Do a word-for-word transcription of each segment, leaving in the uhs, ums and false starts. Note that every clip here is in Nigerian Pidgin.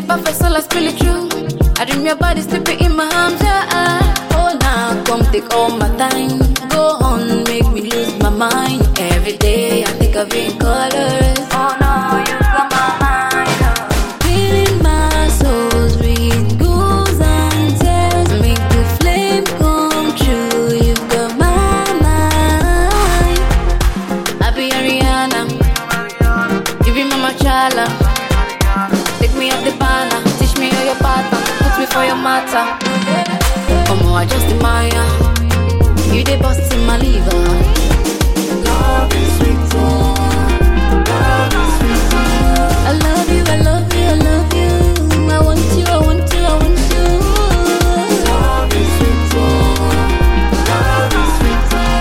perfect, so let's spill it true. I dream your body sleeping in my arms, yeah. Oh, now come take all my time. Go on, make me lose my mind. Every day I think of you in colors. Oh no, you got my mind. Oh. Feeling my soul's with goals and tears. Make the flame come true. You got my mind. I be Ariana. You be Mama Chala. Take me up the banner. Teach me all your pattern. Put me for your matter. Come on, I just admire. You the boss in my liver. Love is sweet, oh. Love is sweet, oh. I love you, I love you, I love you. I want you, I want you, I want you. Love is sweet, oh. Love is sweet, oh.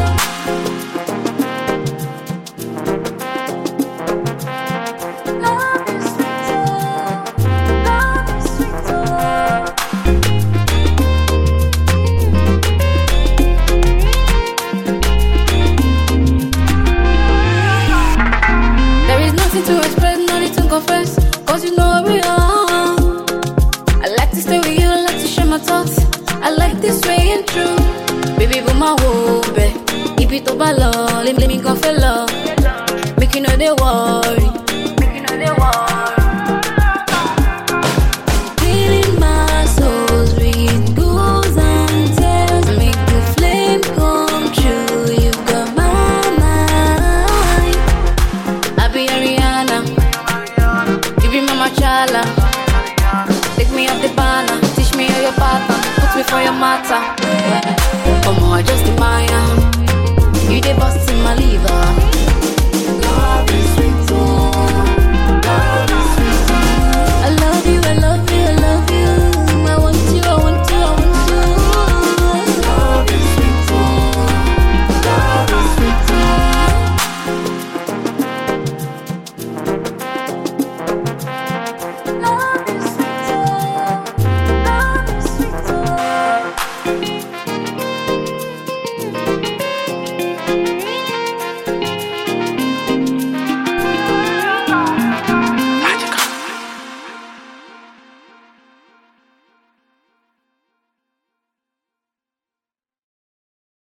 Love is sweet, oh. Love is sweet, oh. There is nothing to express, no need to confess. Cause you know we are. I like to stay with you, I like to share my thoughts. I like this way and true. Baby, put my hope. If it over love, let me go for love. Make you know they walk.